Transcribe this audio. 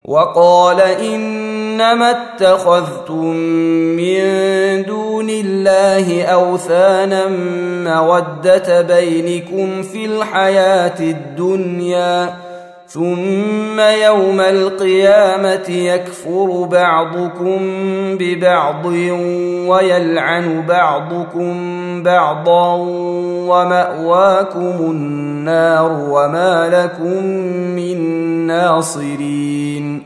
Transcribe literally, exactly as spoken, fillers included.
وقال إنما اتخذتم من دون الله أوثانا مودة بينكم في الحياة الدنيا ثم يوم القيامة يكفر بعضكم ببعض ويلعن بعضكم بعضا ومأواكم النار وما لكم من ناصرين.